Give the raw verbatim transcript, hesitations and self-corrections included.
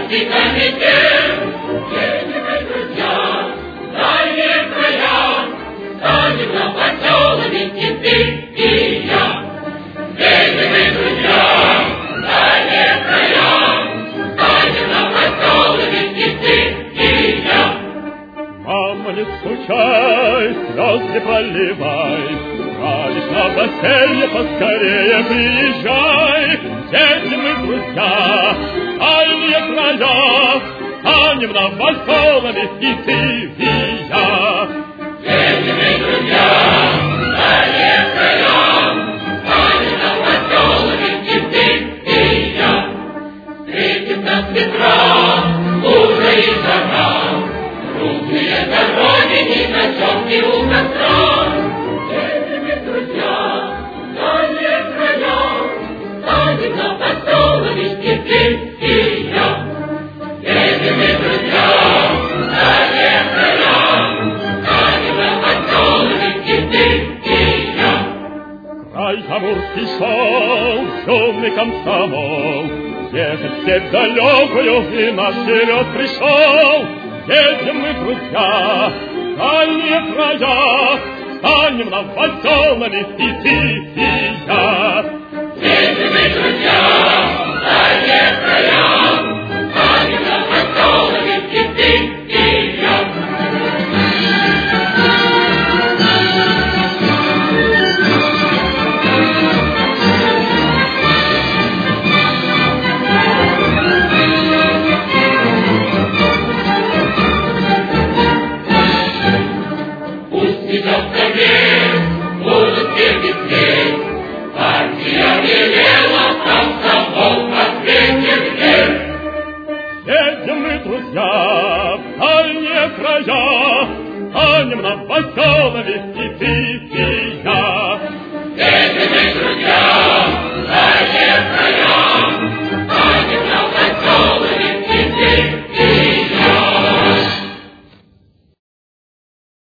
Романтический комитет, едем мы, друзья, в дальние края, станем новоселами и ты, и я. Едем мы, друзья, в дальние края, станем новоселами и ты, и я. Мама, не скучай, слезы проливай, Радость новоселье, поскорее приезжай. Едем мы, друзья, в дальние края, станем новоселами и ты, и я. Едем мы, друзья, в дальние края, станем новоселами и ты, и я. Встретим нас ветра, лужа и жара, трудные дороги ни на чем не у костра. Едем мы, друзья, в дальние края, станем новоселами и ты, и я. Едем мы, друзья, в дальние края, станем новоселами и ты, и я. Край Амурский шел, шумный комсомол, ехать в степь далекую и на вперед пришел. Едем мы, друзья, в дальние края, станем новоселами и ты, и я. Едем мы, друзья, в дальние края, станем новоселами и ты, и я. Будут петь петь, партия велела, комсомол ответит всех. Едем мы, друзья, в дальние края, станем новоселами и ты, и